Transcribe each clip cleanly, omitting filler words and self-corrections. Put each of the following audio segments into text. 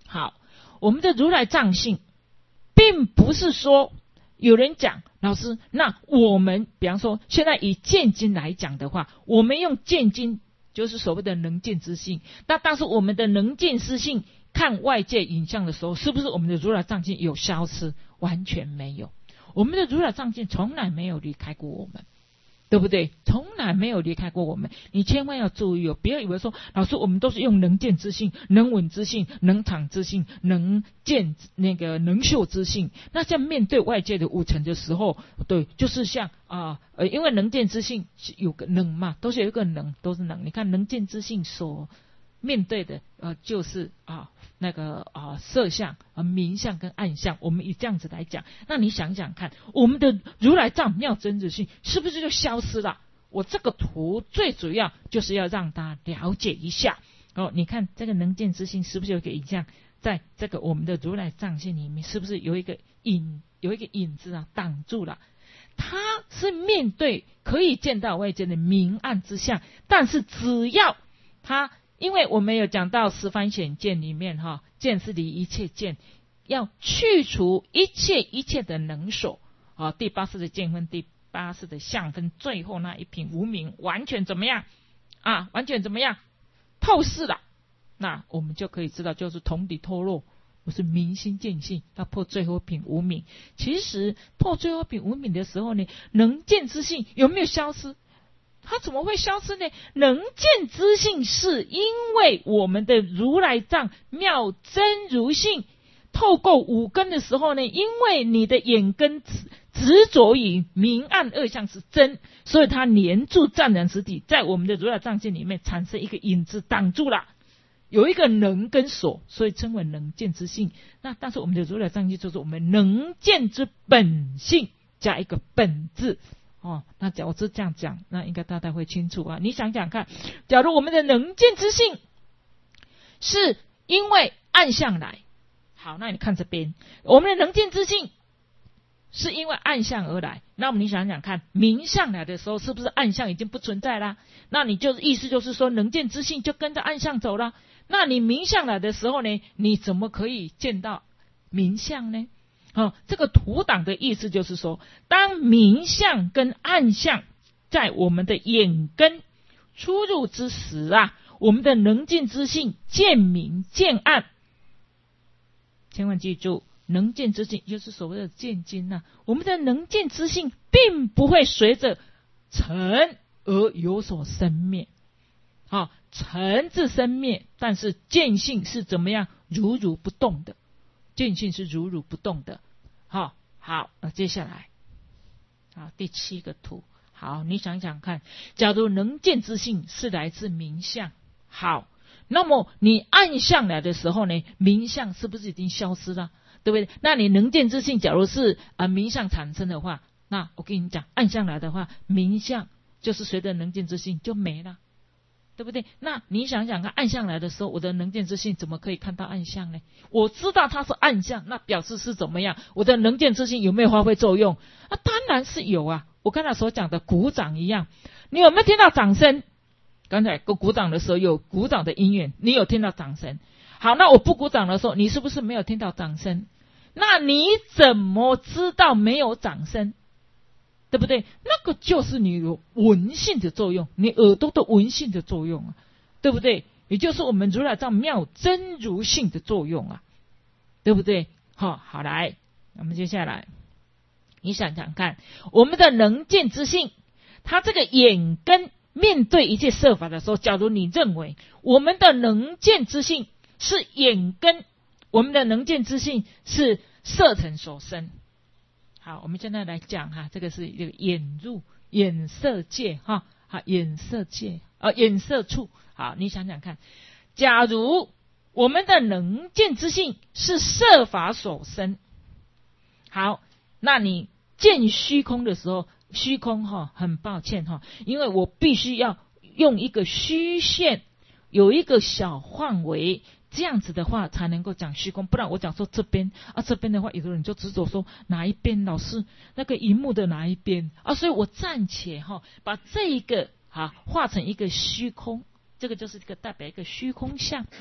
好，我们的如来藏性并不是说有人讲老师，那我们比方说现在以见经来讲的话，我们用见经就是所谓的能见之性，那但是我们的能见之性看外界影像的时候，是不是我们的如来藏性有消失？完全没有，我们的如来藏性从来没有离开过我们，对不对？从来没有离开过我们。你千万要注意哦，不要以为说老师我们都是用能见之性、能闻之性、能场之性、能见能嗅之性。那像面对外界的五尘的时候，对，就是像因为能见之性是有个能嘛，都是有一个能，都是能。你看能见之性所面对的就是色相明相跟暗相，我们以这样子来讲，那你想想看，我们的如来藏妙真如性是不是就消失了？我这个图最主要就是要让大家了解一下你看这个能见之性是不是有一个影像，在这个我们的如来藏性里面，是不是有一个影子挡住了？它是面对可以见到外界的明暗之相，但是只要它，因为我们有讲到十方显见里面见是离一切见，要去除一切的能所第八识的见分，第八识的相分，最后那一品无明完全怎么样完全怎么样透视了，那我们就可以知道就是同体透露，不是明心见性，要破最后一品无明。其实破最后一品无明的时候呢，能见之性有没有消失？它怎么会消失呢？能见之性是因为我们的如来藏妙真如性透过五根的时候呢，因为你的眼根执着于明暗二相是真，所以它黏住湛然实体，在我们的如来藏性里面产生一个影子挡住了，有一个能跟所，所以称为能见之性。那但是我们的如来藏性就是我们能见之本性加一个本字那假如是这样讲，那应该大家会清楚你想想看，假如我们的能见之性是因为暗相来，好，那你看这边，我们的能见之性是因为暗相而来，那么你想想看，明相来的时候，是不是暗相已经不存在啦？那你就意思就是说，能见之性就跟着暗相走了。那你明相来的时候呢，你怎么可以见到明相呢？这个图档的意思就是说，当明相跟暗相在我们的眼根出入之时我们的能见之性见明见暗，千万记住，能见之性就是所谓的见经我们的能见之性并不会随着尘而有所生灭尘自生灭，但是见性是怎么样？如如不动的，见性是如如不动的。好，那接下来第7个图。好，你想想看，假如能见之性是来自明相，好，那么你暗相来的时候呢，明相是不是已经消失了？对不对？那你能见之性假如是明相产生的话，那我跟你讲，暗相来的话，明相就是随着能见之性就没了，对不对？那你想想看，暗相来的时候，我的能见之性怎么可以看到暗相呢？我知道它是暗相，那表示是怎么样？我的能见之性有没有发挥作用？当然是有我刚才所讲的鼓掌一样，你有没有听到掌声？刚才鼓掌的时候有鼓掌的音乐，你有听到掌声。好，那我不鼓掌的时候，你是不是没有听到掌声？那你怎么知道没有掌声？对不对？那个就是你有闻性的作用，你耳朵的闻性的作用对不对？也就是我们如来藏妙真如性的作用对不对？好，来，我们接下来你想想看，我们的能见之性，它这个眼根面对一切色法的时候，假如你认为我们的能见之性是眼根，我们的能见之性是色尘所生。好，我们现在来讲这个是一个眼入眼色界眼色界眼色处。好，你想想看，假如我们的能见之性是色法所生，好，那你见虚空的时候，虚空很抱歉因为我必须要用一个虚线，有一个小范围，这样子的话才能够讲虚空，不然我讲说这边这边的话，有的人就执着说哪一边，老师那个荧幕的哪一边所以我暂且把这一个画成一个虚空，这个就是一个代表一个虚空相。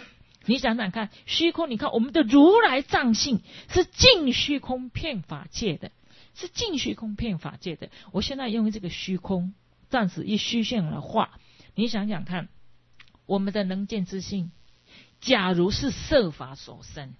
你想想看，虚空，你看我们的如来藏性是尽虚空遍法界的，是尽虚空遍法界的。我现在用这个虚空暂时以虚线而画，你想想看，我们的能见之性，假如是色法所生，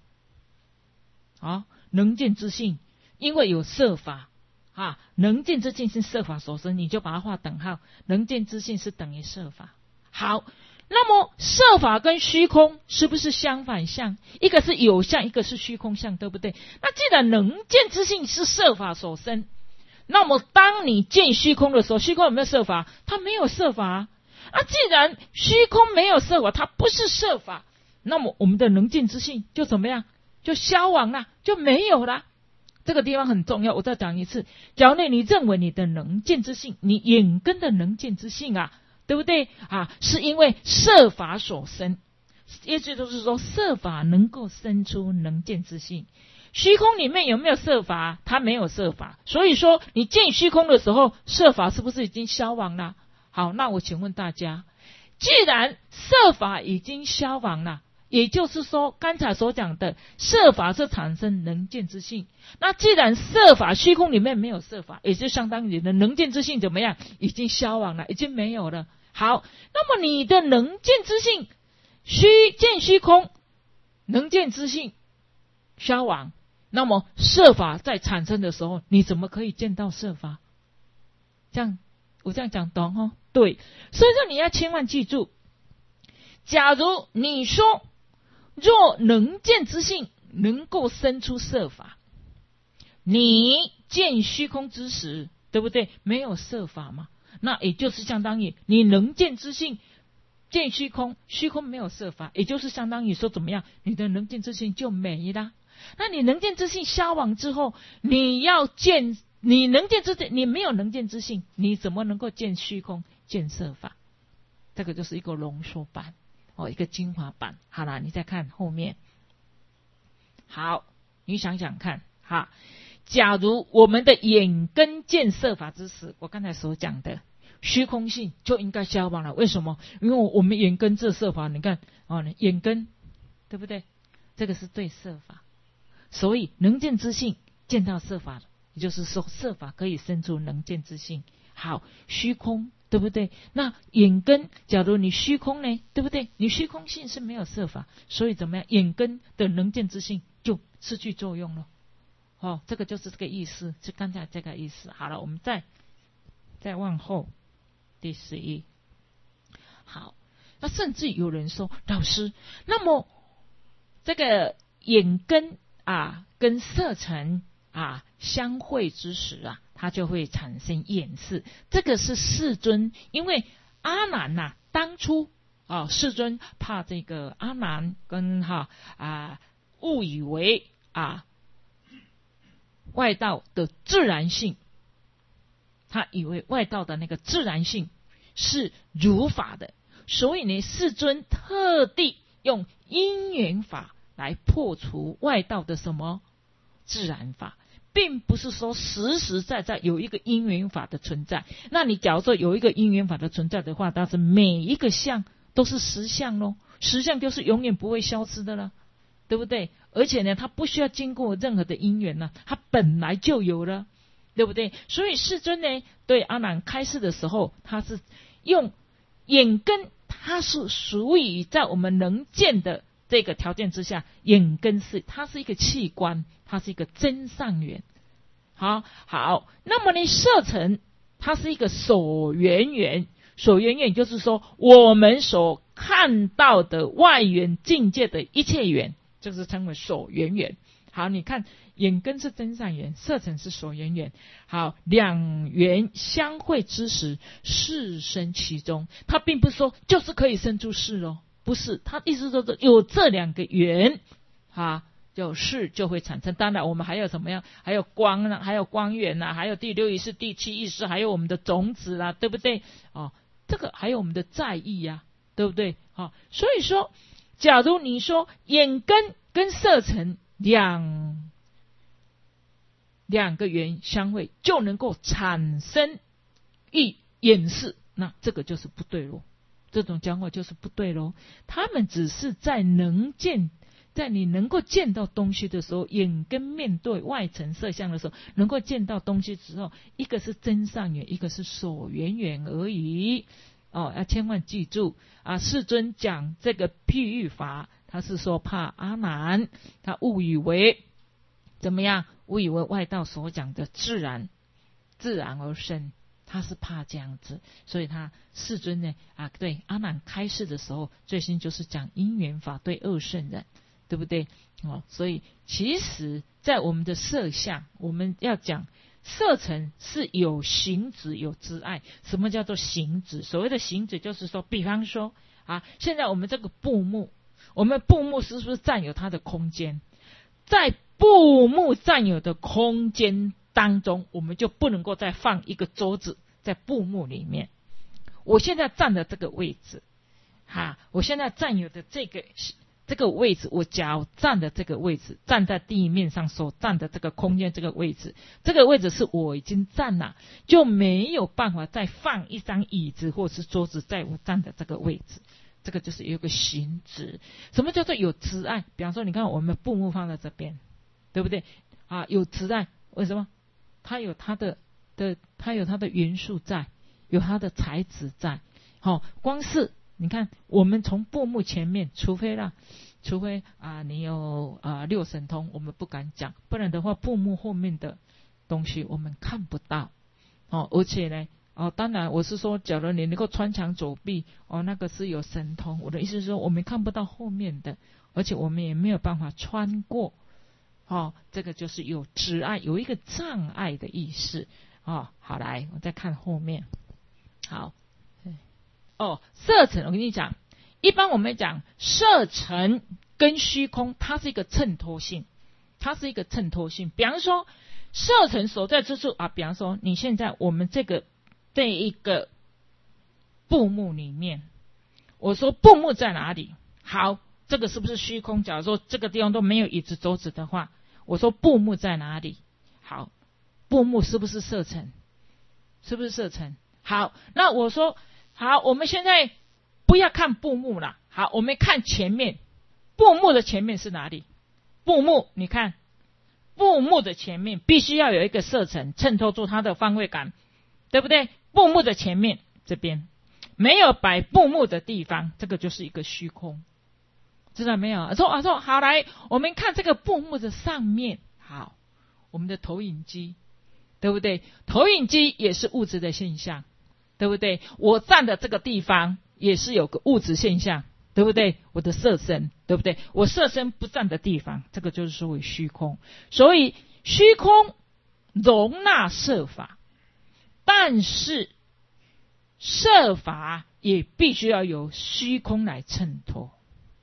能见之性，因为有色法能见之性是色法所生，你就把它画等号，能见之性是等于色法。好，那么色法跟虚空是不是相反相？一个是有相，一个是虚空相，对不对？那既然能见之性是色法所生，那么当你见虚空的时候，虚空有没有色法？它没有色法既然虚空没有色法，它不是色法，那么我们的能见之性就怎么样？就消亡了，就没有了。这个地方很重要，我再讲一次。假如你认为你的能见之性，你眼根的能见之性对不对是因为色法所生，意思就是说色法能够生出能见之性。虚空里面有没有色法？它没有色法，所以说你见虚空的时候，色法是不是已经消亡了？好，那我请问大家，既然色法已经消亡了，也就是说刚才所讲的色法是产生能见之性，那既然色法虚空里面没有色法，也就相当于你的能见之性怎么样？已经消亡了，已经没有了。好，那么你的能见之性见虚空，能见之性消亡，那么色法在产生的时候，你怎么可以见到色法？这样我这样讲懂对，所以说你要千万记住，假如你说若能见之性能够生出色法，你见虚空之时，对不对？没有色法嘛，那也就是相当于你能见之性见虚空，虚空没有色法，也就是相当于说怎么样？你的能见之性就没了。那你能见之性消亡之后，你要见你能见之你没有能见之性，你怎么能够见虚空见色法？这个就是一个浓缩版一个精华版。好了，你再看后面。好，你想想看假如我们的眼根见色法之时，我刚才所讲的虚空性就应该消亡了。为什么？因为我们眼根这色法，你看眼根对不对？这个是对色法，所以能见之性见到色法，也就是说色法可以生出能见之性。好，虚空对不对？那眼根，假如你虚空呢，对不对？你虚空性是没有色法，所以怎么样？眼根的能见之性就失去作用了。这个就是这个意思，是刚才这个意思。好了，我们再往后第11。好，那甚至有人说，老师，那么这个眼根跟色尘相会之时它就会产生眼识。这个是世尊，因为阿难当初世尊怕这个阿难跟误以为外道的自然性，他以为外道的那个自然性是如法的，所以呢，世尊特地用因缘法来破除外道的什么自然法，并不是说实实在在有一个因缘法的存在。那你假如说有一个因缘法的存在的话，但是每一个相都是实相咯，实相就是永远不会消失的了，对不对？而且呢，它不需要经过任何的因缘它本来就有了，对不对？所以世尊呢，对阿难开示的时候，他是用眼根，它是属于在我们能见的这个条件之下，眼根它是一个器官，它是一个真上缘。好，那么呢，色尘它是一个所缘缘，所缘缘就是说我们所看到的外缘境界的一切缘，就是称为所缘缘。好，你看眼根是真上缘，色尘是所缘缘。好，两缘相会之时，识生其中。它并不是说就是可以生出识不是，它意思就是有这两个缘有识就会产生。当然我们还有什么样？还有光还有光源还有第六意识、第七意识，还有我们的种子对不对？这个还有我们的在意对不对？所以说，假如你说眼根跟色尘两个缘相会，就能够产生眼识，那这个就是不对咯。 这种讲法就是不对咯。他们只是在你能够见到东西的时候，眼跟面对外层色相的时候，能够见到东西之后，一个是真上缘，一个是所缘缘而已。要千万记住世尊讲这个譬喻法，他是说怕阿难他误以为怎么样？误以为外道所讲的自然而生，他是怕这样子，所以他世尊呢对阿难开示的时候，最先就是讲因缘法对二圣人，对不对？所以其实在我们的色相，我们要讲色尘是有行止有知爱。什么叫做行止？所谓的行止就是说，比方说现在我们这个布幕，我们布幕是不是占有它的空间？在布幕占有的空间当中，我们就不能够再放一个桌子在布幕里面。我现在站的这个位置我现在占有的这个位置，我脚站的这个位置，站在地面上所占的这个空间，这个位置是我已经占了，就没有办法再放一张椅子或是桌子在我站的这个位置。这个就是有一个行止。什么叫做有执爱？比方说你看我们布幕放在这边，对不对有执爱，为什么？它有它的元素在，有它的材质在。光是你看我们从布幕前面，除非你有六神通，我们不敢讲，不然的话布幕后面的东西我们看不到而且呢当然我是说，假如你能够穿墙走壁那个是有神通。我的意思是说，我们看不到后面的，而且我们也没有办法穿过这个就是有执碍，有一个障碍的意思好，来我再看后面。好色尘，我跟你讲，一般我们讲色尘跟虚空，它是一个衬托性，比方说色尘所在之处比方说你现在我们这一个布幕里面，我说布幕在哪里？好，这个是不是虚空？假如说这个地方都没有椅子桌子的话，我说布幕在哪里？好，布幕是不是色尘？好，那我说好，我们现在不要看布幕了，好，我们看前面。布幕的前面是哪里？布幕，你看布幕的前面必须要有一个色尘衬托住它的方位感，对不对？布幕的前面这边没有摆布幕的地方，这个就是一个虚空，知道没有？说好，来我们看这个布幕的上面。好，我们的投影机，对不对？投影机也是物质的现象，对不对？我站的这个地方也是有个物质现象，对不对？我的色身，对不对？我色身不站的地方，这个就是所谓虚空。所以虚空容纳色法，但是色法也必须要由虚空来衬托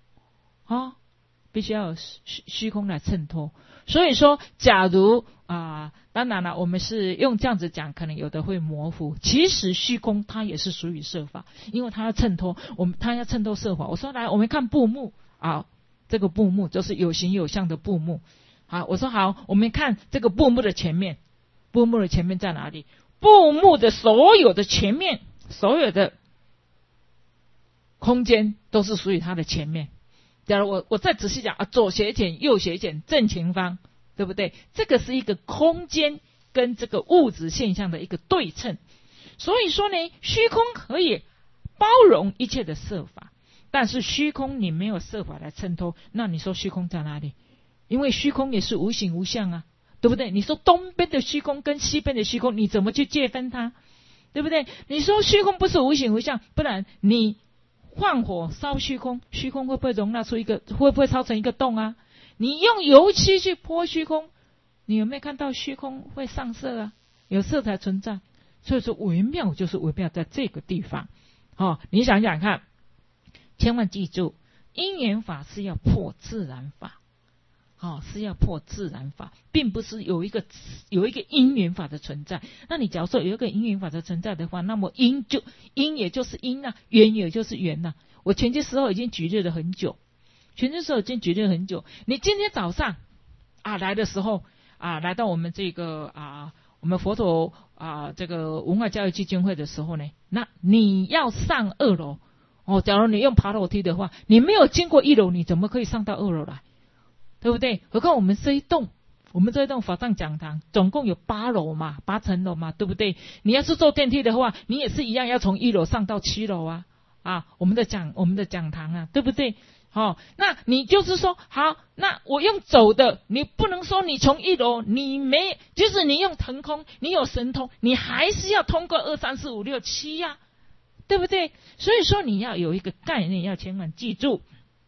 必须要有虚空来衬托。所以说假如当然了，我们是用这样子讲，可能有的会模糊。其实虚空它也是属于色法，因为它要衬托它要衬托色法。我说来，我们看布幕这个布幕就是有形有相的布幕。好，我说好，我们看这个布幕的前面。布幕的前面在哪里？布幕的所有的前面，所有的空间都是属于它的前面。假如我再仔细讲左斜减右斜减正前方，对不对？这个是一个空间跟这个物质现象的一个对称。所以说呢，虚空可以包容一切的色法，但是虚空你没有色法来衬托，那你说虚空在哪里？因为虚空也是无形无相对不对？你说东边的虚空跟西边的虚空，你怎么去界分它？对不对？你说虚空不是无形无相，不然你放火烧虚空，虚空会不会容纳出会不会烧成一个洞你用油漆去泼虚空，你有没有看到虚空会上色有色彩存在。所以说微妙就是微妙在这个地方你想想看，千万记住，因缘法是要破自然法是要破自然法，并不是有一个因缘法的存在。那你假如说有一个因缘法的存在的话，那么因也就是因缘也就是缘我前些时候已经举例了很久，你今天早上来的时候来到我们这个我们佛陀这个文化教育基金会的时候呢，那你要上2楼假如你用爬楼梯的话，你没有经过1楼，你怎么可以上到2楼来？对不对？何况我们这一栋法藏讲堂总共有8楼嘛，8层楼嘛，对不对？你要是坐电梯的话，你也是一样要从1楼上到7楼啊。我们的讲堂啊，对不对？那你就是说，好，那我用走的，你不能说你从1楼，即使你用腾空，你有神通，你还是要通过2、3、4、5、6、7呀，对不对？所以说你要有一个概念，要千万记住，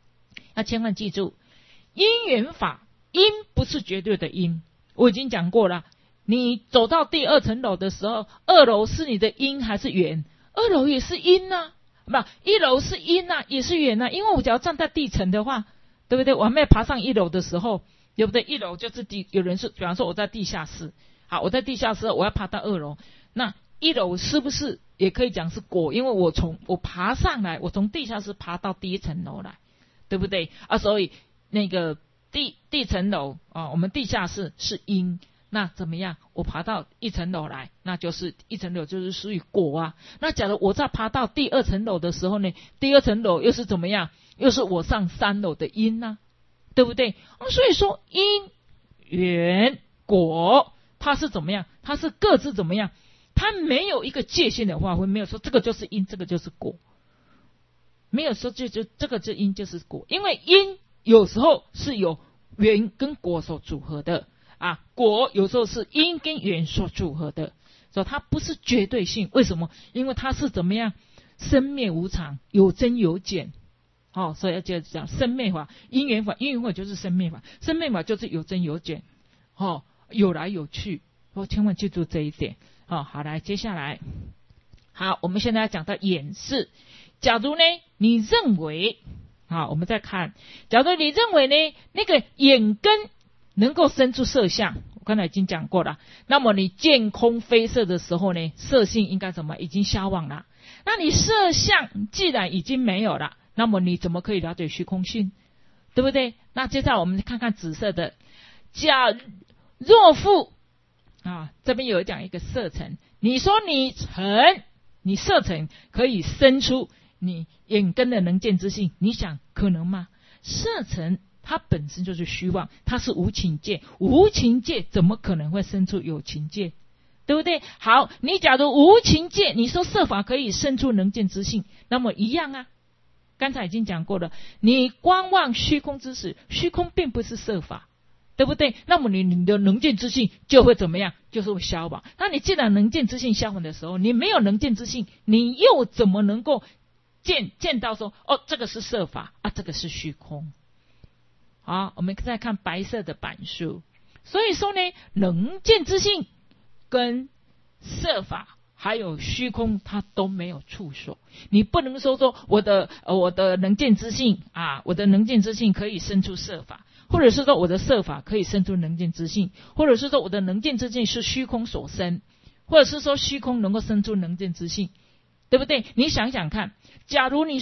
因缘法，因不是绝对的因。我已经讲过了，你走到第2层楼的时候，2楼是你的因还是缘？2楼也是因啊，不，1楼是因啊，也是缘啊。因为我只要站在地层的话，对不对？我还没爬上1楼的时候，对不对？1楼就是有人是，比方说我在地下室，好，我在地下室，我要爬到2楼，那1楼是不是也可以讲是果？因为我爬上来，我从地下室爬到第1层楼来，对不对？所以那个地层楼我们地下室是因，那怎么样？我爬到1层楼来，那就是1层楼就是属于果啊。那假如我在爬到第2层楼的时候呢，第2层楼又是怎么样？又是我上3楼的因啊，对不对？所以说因缘果它是怎么样？它是各自怎么样？它没有一个界限的划分，没有说这个就是因，这个就是果，没有说就这个就因就是果，因为因有时候是有缘跟果所组合的果有时候是因跟缘所组合的，所以它不是绝对性。为什么？因为它是怎么样？生灭无常，有增有减。所以要接着讲生灭法、因缘法。因缘法就是生灭法，生灭法就是有增有减，有来有去。千万记住这一点。好，来接下来，好，我们现在要讲到演示。假如呢，你认为，我们再看，假如你认为呢，那个眼根能够生出色相，我刚才已经讲过了。那么你见空非色的时候呢，色性应该怎么？已经消亡了。那你色相既然已经没有了，那么你怎么可以了解虚空性？对不对？那接下来我们看看紫色的，假若复这边有讲一个色尘，你说你色尘可以生出你眼根的能见之性，你想可能吗？色尘它本身就是虚妄，它是无情界，无情界怎么可能会生出有情界？对不对？好，你假如无情界，你说色法可以生出能见之性，那么一样啊。刚才已经讲过了，你观望虚空之时，虚空并不是色法，对不对？那么你的能见之性就会怎么样？就是会消亡。那你既然能见之性消亡的时候，你没有能见之性，你又怎么能够见到说这个是色法这个是虚空？好，我们再看白色的板书。所以说呢，能见之性跟色法还有虚空它都没有处所。你不能说我的能见之性我的能见之性可以生出色法，或者是说我的色法可以生出能见之性，或者是说我的能见之性是虚空所生，或者是说虚空能够生出能见之性，对不对？你想想看，假如你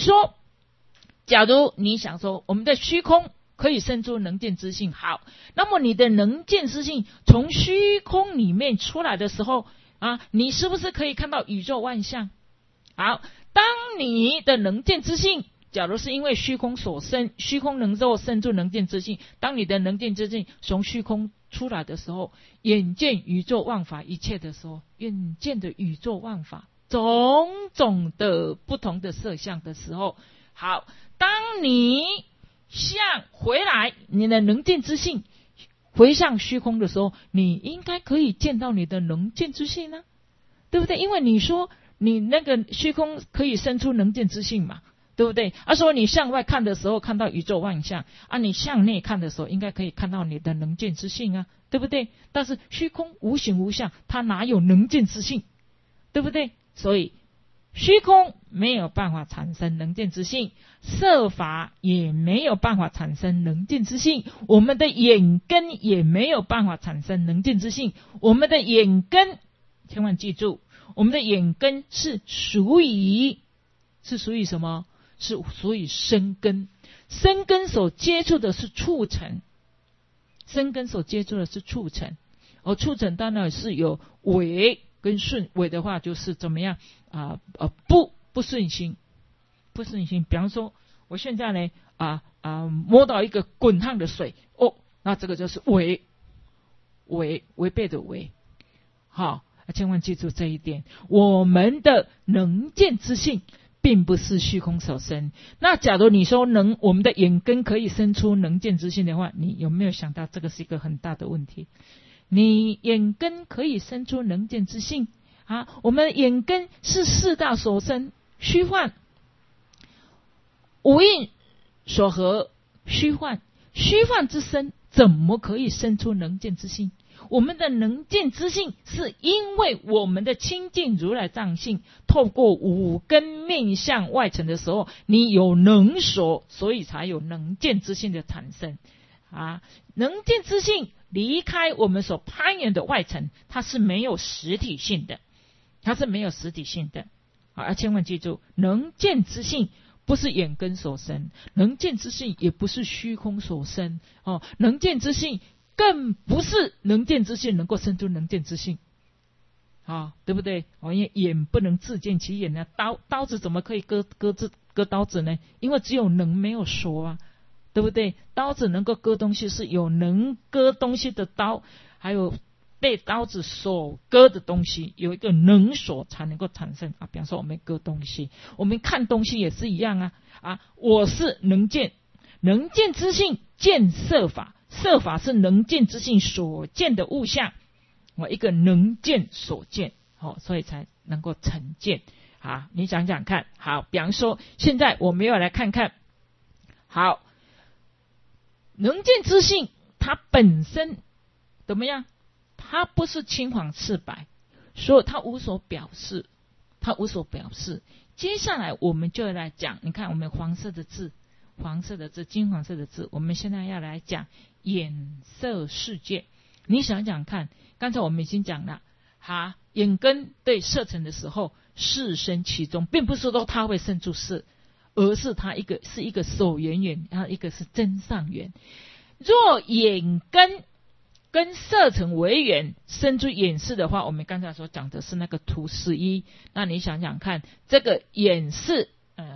想说我们的虚空可以生出能见之性，好，那么你的能见之性从虚空里面出来的时候你是不是可以看到宇宙万象？好，当你的能见之性假如是因为虚空所生，虚空能够生出能见之性，当你的能见之性从虚空出来的时候，眼见宇宙万法一切的时候，眼见的宇宙万法种种的不同的色相的时候，好，当你回来你的能见之性回向虚空的时候，你应该可以见到你的能见之性呢，对不对？因为你说你那个虚空可以生出能见之性嘛，对不对？说你向外看的时候看到宇宙万象你向内看的时候应该可以看到你的能见之性对不对？但是虚空无形无相，它哪有能见之性？对不对？所以虚空没有办法产生能见之性，色法也没有办法产生能见之性，我们的眼根也没有办法产生能见之性。我们的眼根，千万记住，我们的眼根是属于什么？是属于身根。身根所接触的是触尘，身根所接触的是触尘，而触尘当然是有违跟顺，违的话就是怎么样不顺心， 不是你心。比方说，我现在呢摸到一个滚烫的水，那这个就是违背的违。好，千万记住这一点。我们的能见之性并不是虚空所生。那假如你说我们的眼根可以生出能见之性的话，你有没有想到这个是一个很大的问题？你眼根可以生出能见之性我们眼根是四大所生，虚幻无印所合，虚幻之身怎么可以生出能见之性？我们的能见之性是因为我们的清净如来藏性透过五根面相外层的时候，你有能所，所以才有能见之性的产生能见之性离开我们所攀缘的外层，它是没有实体性的，千万记住，能见之性不是眼根所生，能见之性也不是虚空所生能见之性更不是能见之性能够生出能见之性对不对因为眼不能自见其眼刀子怎么可以割刀子呢？因为只有能没有所对不对？刀子能够割东西是有能割东西的刀，还有被刀子所割的东西，有一个能所才能够产生比方说我们割东西，我们看东西也是一样我是能见之性见色法，色法是能见之性所见的物象，我一个能见所见所以才能够成见你想想看。好，比方说现在我们要来看看，好，能见之性它本身怎么样？它不是青黄赤白，所以它无所表示。接下来我们就来讲，你看我们黄色的字，金黄色的字，我们现在要来讲眼色世界。你想想看，刚才我们已经讲了眼根对色尘的时候，识生其中，并不是说它会生出色，而是它是一个手缘缘，然后一个是真上缘。若眼根跟色尘为缘生出眼识的话，我们刚才所讲的是那个图11。那你想想看，这个眼识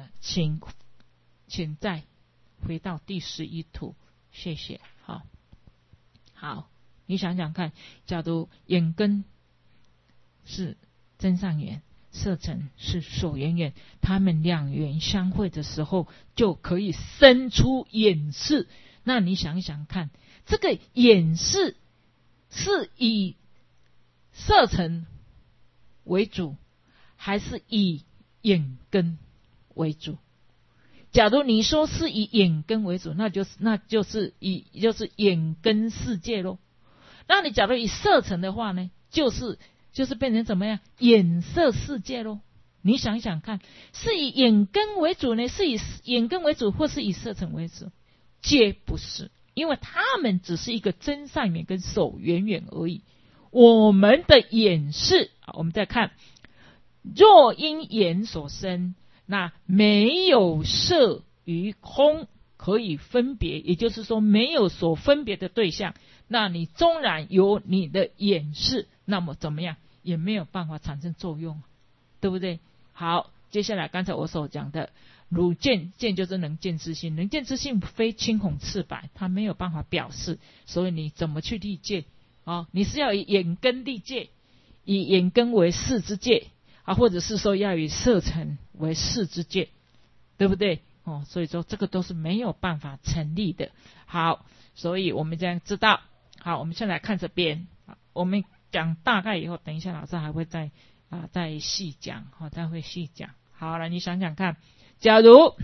请再回到第11图，谢谢。好，你想想看，假如眼根是真上缘，色尘是所缘缘，他们两缘相会的时候，就可以生出眼识。那你想想看，这个眼识是以色尘为主，还是以眼根为主？假如你说是以眼根为主，那就是眼根世界咯。那你假如以色尘的话呢，就是变成怎么样？眼色世界咯。你想想看，是以眼根为主呢，是以眼根为主，或是以色尘为主？皆不是，因为他们只是一个真善缘跟手缘缘而已。我们的眼识我们再看，若因眼所生，那没有色与空可以分别，也就是说没有所分别的对象，那你纵然有你的眼识，那么怎么样也没有办法产生作用，对不对？好，接下来刚才我所讲的汝见就是能见之性，能见之性非青红赤白，它没有办法表示，所以你怎么去立界你是要以眼根立界，以眼根为识之界或者是说要以色尘为识之界，对不对所以说这个都是没有办法成立的。好，所以我们这样知道。好，我们先来看这边，我们讲大概以后，等一下老师还会再细讲再会细讲。好了，你想想看，假如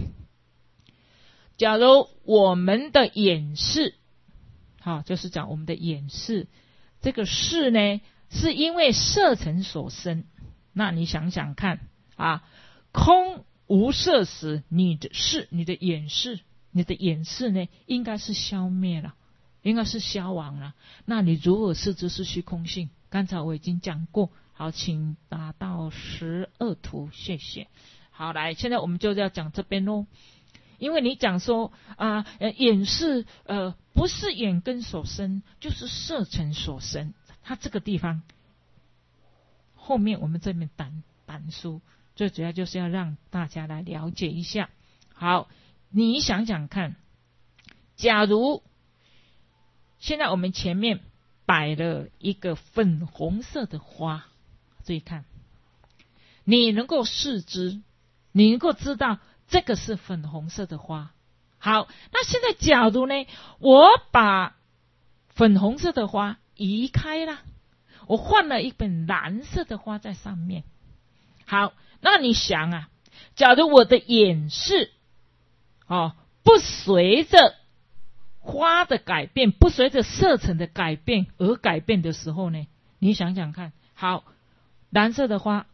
我们的眼识就是讲我们的眼识，这个识呢是因为色尘所生，那你想想看空无色时，你的眼识呢应该是消灭了，应该是消亡了。那你如何识知是虚空性？刚才我已经讲过。好，请达到12图，谢谢。好，来，现在我们就要讲这边咯。因为你讲说眼识不是眼根所生，就是色尘所生，它这个地方后面我们这边单书最主要就是要让大家来了解一下。好，你想想看，假如现在我们前面摆了一个粉红色的花，注意看，你能够视之，你能够知道这个是粉红色的花。好，那现在假如呢，我把粉红色的花移开了，我换了一本蓝色的花在上面。好，那你想啊，假如我的眼视不随着花的改变，不随着色层的改变而改变的时候呢，你想想看，好，蓝色的花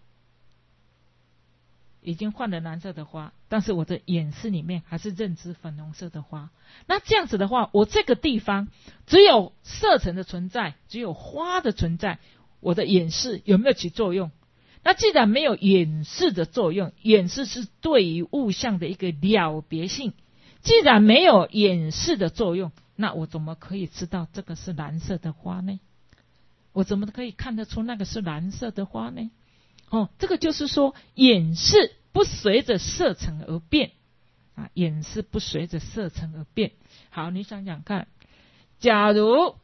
已经换了蓝色的花，但是我的眼视里面还是认知粉红色的花。那这样子的话，我这个地方只有色层的存在，只有花的存在，我的眼视有没有起作用？那既然没有眼视的作用，眼视是对于物象的一个了别性，既然没有眼视的作用，那我怎么可以知道这个是蓝色的花呢？我怎么可以看得出那个是蓝色的花呢？这个就是说眼视不随着色层而变啊，眼视不随着色层而变。好，你想想看，假如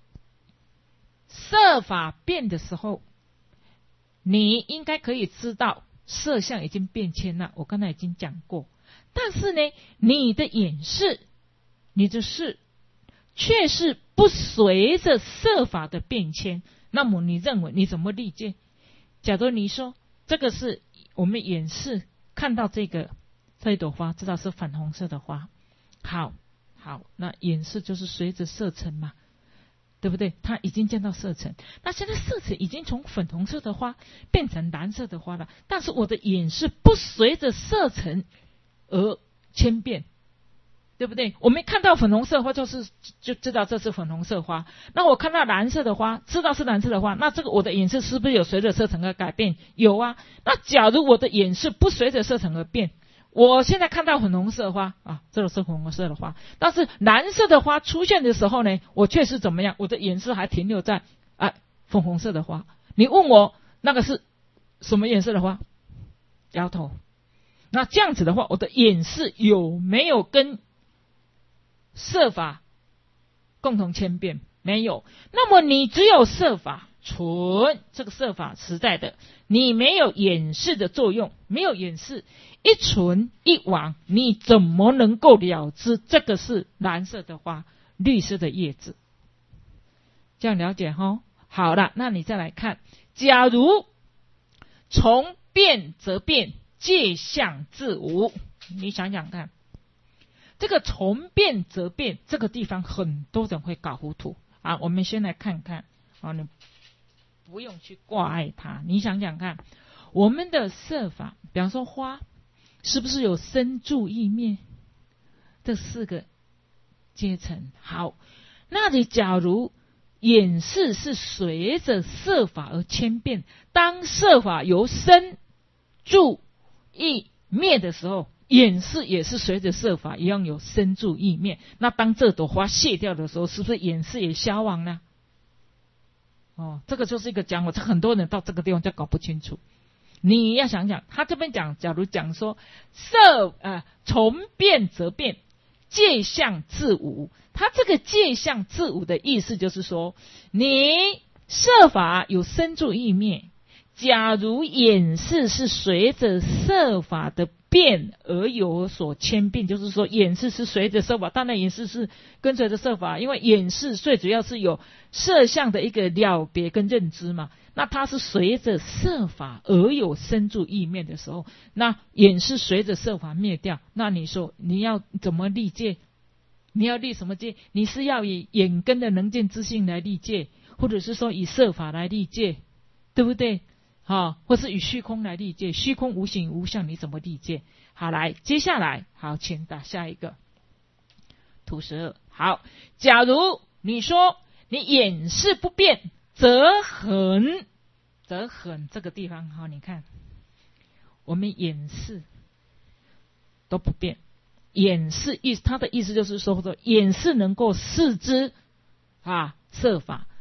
色法变的时候，你应该可以知道色相已经变迁了，我刚才已经讲过。但是呢，你的眼视，你的视却是不随着色法的变迁，那么你认为你怎么理解？假如你说这个是我们眼视看到这一朵花，知道是粉红色的花，好，那眼视就是随着色层嘛，对不对？它已经见到色层，那现在色层已经从粉红色的花变成蓝色的花了，但是我的眼视不随着色层而迁变，对不对？我们看到粉红色花就知道这是粉红色花，那我看到蓝色的花知道是蓝色的花，那这个我的眼视是不是有随着色层而改变？有啊。那假如我的眼视不随着色层而变，我现在看到粉红色花啊，这个是粉红色的花，但是蓝色的花出现的时候呢，我却是怎么样？我的眼视还停留在粉红色的花。你问我那个是什么颜色的花？摇头。那这样子的话，我的眼视有没有跟色法共同迁变？没有。那么你只有色法纯，这个色法实在的，你没有眼视的作用，没有眼视，一纯一往，你怎么能够了知这个是蓝色的花，绿色的叶子？这样了解齁？好了，那你再来看，假如从变则变，借相自无，你想想看，这个从变则变这个地方很多人会搞糊涂啊。我们先来看看啊，你不用去挂碍它。你想想看，我们的色法，比方说花，是不是有生住意灭这4个阶层？好，那你假如眼视是随着色法而迁变，当色法由生住意灭的时候，眼视也是随着色法一样有生住意灭。那当这朵花谢掉的时候，是不是眼视也消亡了？这个就是一个讲法，这很多人到这个地方就搞不清楚。你要想想，他这边讲，假如讲说从变则变，借相自无，他这个借相自无的意思就是说，你色法有生住意灭，假如眼视是随着色法的变而有所迁变，就是说眼视是随着色法，当然眼视是跟随着色法，因为眼视最主要是有色相的一个了别跟认知嘛，那它是随着色法而有生住意灭的时候，那眼视随着色法灭掉，那你说你要怎么立戒？你要立什么戒？你是要以眼根的能见之性来立戒，或者是说以色法来立戒，对不对？或是以虚空来立戒，虚空无形无相，你怎么立戒？好，来，接下来，好，请打下一个图12。好，假如你说你眼视不变，则恒这个地方，好，你看，我们眼视都不变，眼视他的意思就是说，眼视能够视之色法。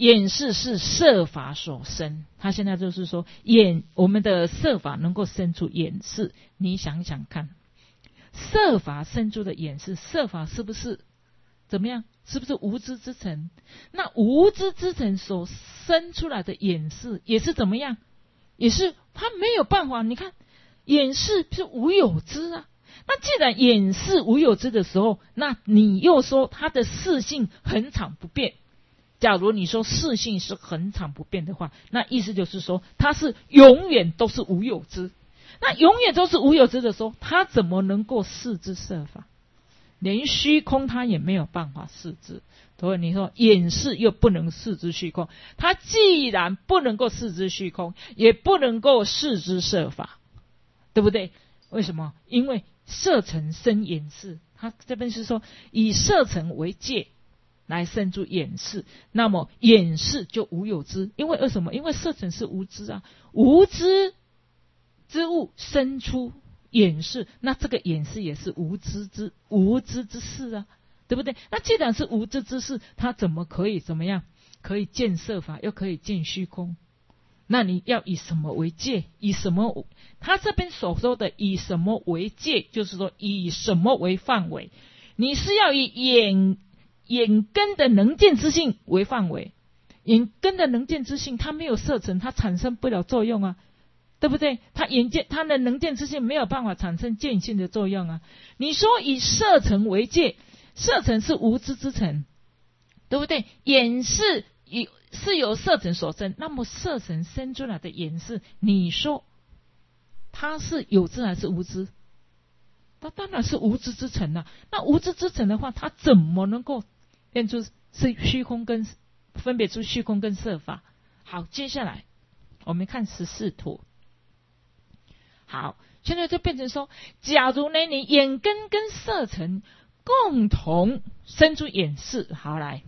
眼识是色法所生，他现在就是说我们的色法能够生出眼识。你想想看，色法生出的眼识，色法是不是怎么样？是不是无知之尘？那无知之尘所生出来的眼识也是怎么样？也是他没有办法。你看眼识是无有知啊，那既然眼识无有知的时候，那你又说它的事性恒常不变。假如你说事性是恒常不变的话，那意思就是说它是永远都是无有知。那永远都是无有知的时候，它怎么能够视之色法？连虚空它也没有办法视之。所以你说眼识又不能视之虚空，它既然不能够视之虚空，也不能够视之色法，对不对？为什么？因为色尘生眼识，他这边是说以色尘为界来生出眼识，那么眼识就无有知。因为什么？因为色尘是无知啊，无知之物生出眼识，那这个眼识也是无知之事啊，对不对？那既然是无知之事，它怎么可以怎么样？可以见色法，又可以见虚空？那你要以什么为界？以什么？他这边所说的以什么为界，就是说以什么为范围？你是要以眼根的能见之性为范围。眼根的能见之性，它没有色尘，它产生不了作用啊，对不对？它的能见之性没有办法产生见性的作用啊。你说以色尘为界，色尘是无知之尘，对不对？眼是由色尘所生，那么色尘生出来的眼识，你说它是有知还是无知？它当然是无知之尘啊。那无知之尘的话，它怎么能够变出是虚空跟分别出虚空跟色法？好，接下来我们看14图。好，现在就变成说，假如呢你眼根跟色尘共同生出眼识，好来。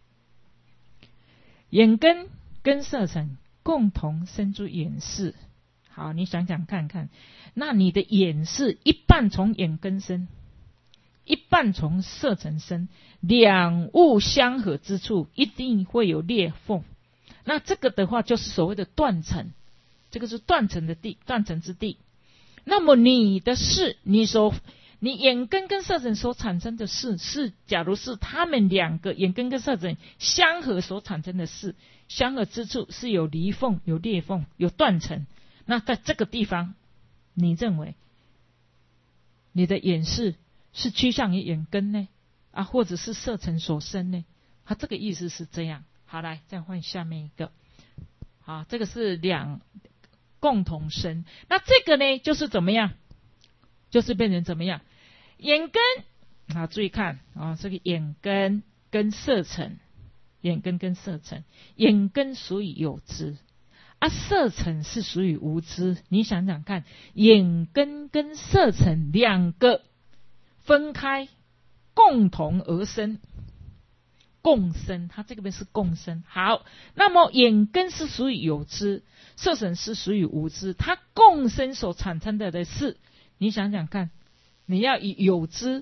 眼根跟色尘共同生出眼识，好，你想想看看，那你的眼识一半从眼根生，一半从色尘生，两物相合之处一定会有裂缝。那这个的话就是所谓的断层，这个是断层之地。那么你的识，你眼根跟色尘所产生的识，假如是他们两个眼根跟色尘相合所产生的识，相合之处是有离缝、有裂缝、有断层。那在这个地方，你认为你的眼识是趋向于眼根呢，或者是色尘所生呢？它这个意思是这样。好，来再换下面一个。好，这个是共同生。那这个呢，就是怎么样？就是变成怎么样？眼根注意看这个眼根跟色尘，眼根跟色尘，眼根属于有知色尘是属于无知。你想想看，眼根跟色尘两个分开，共同而生，共生，它这个边是共生。好，那么眼根是属于有知，色尘是属于无知，它共生所产生的是，你想想看，你要以有知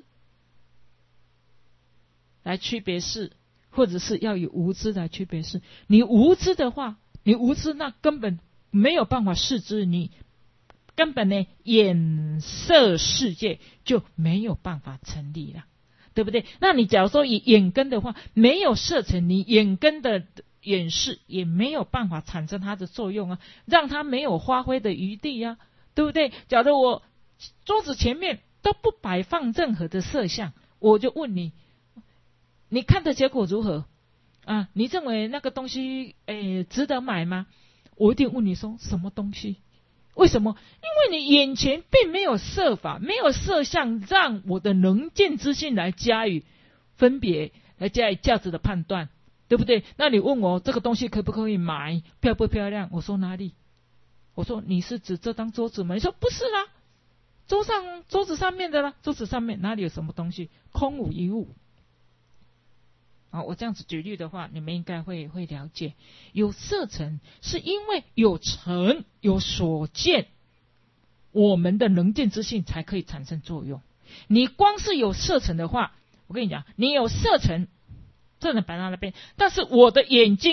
来区别识，或者是要以无知来区别识。你无知的话，你无知那根本没有办法视之，你根本呢眼色世界就没有办法成立了，对不对？那你假如说以眼根的话，没有色尘，你眼根的眼识也没有办法产生它的作用啊，让它没有发挥的余地啊，对不对？假如我桌子前面都不摆放任何的色相，我就问你，你看的结果如何你认为那个东西值得买吗？我一定问你说什么东西？为什么？因为你眼前并没有色法，没有色相，让我的能见之性来加以分别，来加以价值的判断，对不对？那你问我这个东西可不可以买，漂不漂亮？我说哪里？我说你是指这张桌子吗？你说不是啦，桌子上面的啦，桌子上面哪里有什么东西？空无一物。我这样子举例的话，你们应该会了解。有色尘是因为有尘有所见，我们的能见之性才可以产生作用。你光是有色尘的话，我跟你讲，你有色尘，这人摆到那边，但是我的眼睛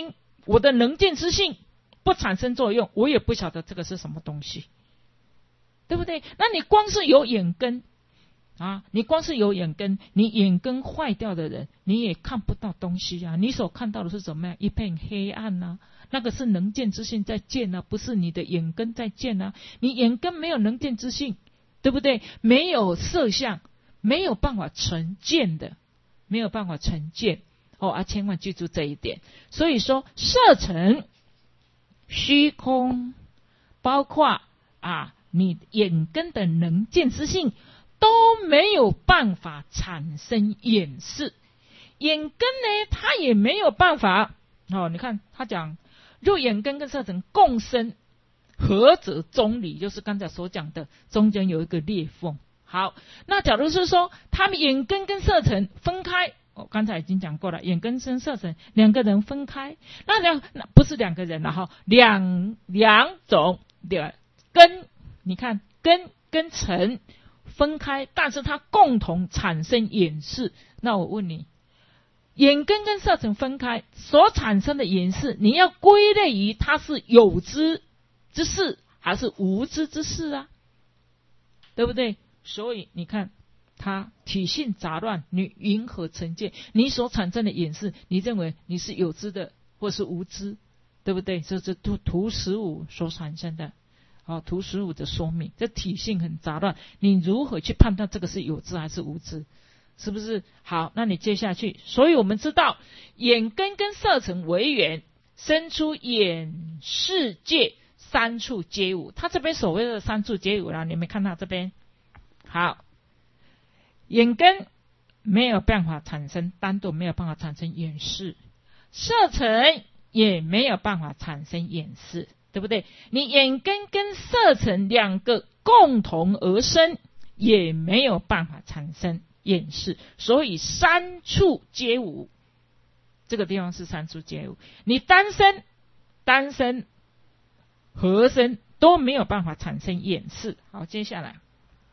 我的能见之性不产生作用，我也不晓得这个是什么东西，对不对？那你光是有眼根啊，你光是有眼根，你眼根坏掉的人，你也看不到东西啊。你所看到的是怎么样？一片黑暗啊，那个是能见之性在见啊，不是你的眼根在见啊。你眼根没有能见之性，对不对？没有色相，没有办法成见的，没有办法成见千万记住这一点。所以说色尘、虚空，包括你眼根的能见之性，都没有办法产生眼识。眼根呢，它也没有办法你看他讲若眼根跟色尘共生，合则中离，就是刚才所讲的中间有一个裂缝。好，那假如是说他们眼根跟色尘分开，我刚才已经讲过了，眼根跟色尘两个人分开，那不是两个人了两种的根，你看根跟尘分开，但是它共同产生眼识。那我问你，眼根跟色尘分开所产生的眼识，你要归类于它是有知之事还是无知之事啊？对不对？所以你看它体性杂乱，你云何成见？你所产生的眼识，你认为你是有知的或是无知，对不对？这是图15所产生的图15的说明，这体性很杂乱，你如何去判断这个是有知还是无知？是不是？好，那你接下去，所以我们知道眼根跟色尘为缘，生出眼识界，三处皆无。他这边所谓的三处皆无啦，你没看到这边？好，眼根没有办法产生，单独没有办法产生眼识，色尘也没有办法产生眼识，对不对？你眼根跟色尘两个共同而生，也没有办法产生眼识，所以三处皆无。这个地方是三处皆无，你单身合身都没有办法产生眼识。好，接下来，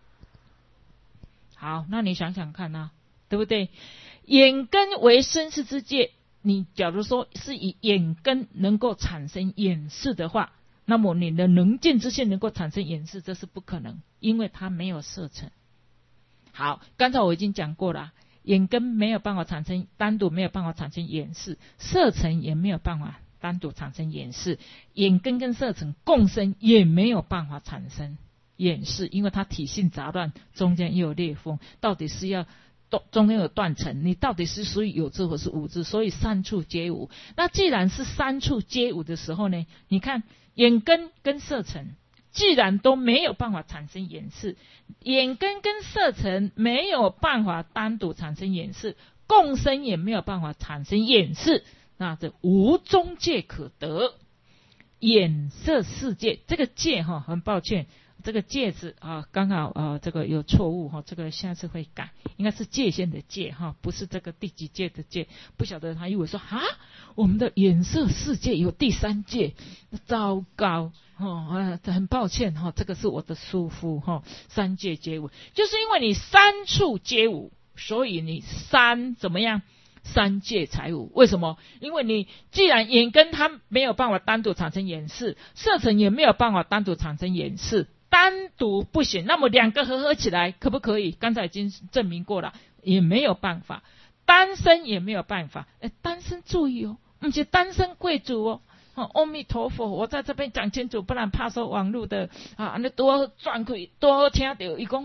好，那你想想看啊，对不对？眼根为身识之界，你假如说是以眼根能够产生眼识的话，那么你的能见之线能够产生眼识，这是不可能，因为它没有色尘。好，刚才我已经讲过了，眼根没有办法产生，单独没有办法产生眼识，色尘也没有办法单独产生眼识，眼根跟色尘共生也没有办法产生眼识，因为它体性杂乱，中间又有裂缝，到底是要中间有断层，你到底是属于有知或是无知？所以三处皆无。那既然是三处皆无的时候呢，你看眼根跟色尘既然都没有办法产生眼识，眼根跟色尘没有办法单独产生眼识，共生也没有办法产生眼识，那这无中界可得。眼色世界，这个界很抱歉，这个界字刚好这个有错误这个下次会改，应该是界限的界不是这个第几界的界。不晓得他以为说我们的眼色世界有第三界，糟糕很抱歉这个是我的疏忽三界皆无，就是因为你三处皆无，所以你怎么样？三界才无。为什么？因为你既然眼根它没有办法单独产生眼识，色尘也没有办法单独产生眼识，单独不行，那么两个合起来可不可以？刚才已经证明过了，也没有办法。单身也没有办法。单身注意不是单身贵族阿弥陀佛，我在这边讲清楚，不然怕说网络的那多转开多听到他说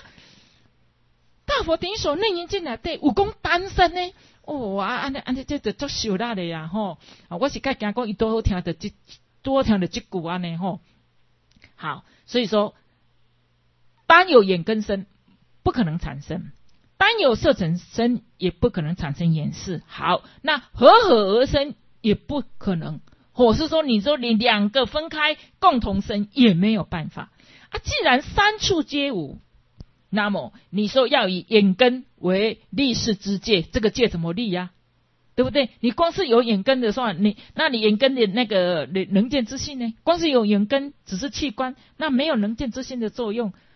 大佛顶所内因境内底有讲单身呢安尼这就足受力的呀我是该讲伊多好听的这句安尼好，所以说单有眼根生不可能产生，单有色尘生也不可能产生眼识。好，那合而生也不可能，或是说你说你两个分开共同生也没有办法既然三处皆无，那么你说要以眼根为立世之界，这个界怎么立呀？对不对？你光是有眼根的话，那你眼根的那个能见之性呢？光是有眼根只是器官，那没有能见之性的作用，